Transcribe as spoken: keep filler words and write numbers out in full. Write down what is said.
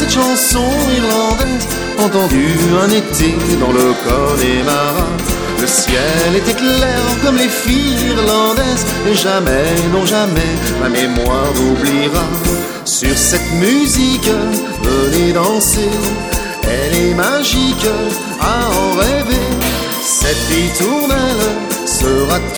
cette chanson irlandaise, entendue un été dans le Connemara. Le ciel était clair comme les filles irlandaises, et jamais, non jamais, ma mémoire n'oubliera. Sur cette musique, venez danser, elle est magique, à en rêver. Cette ritournelle sera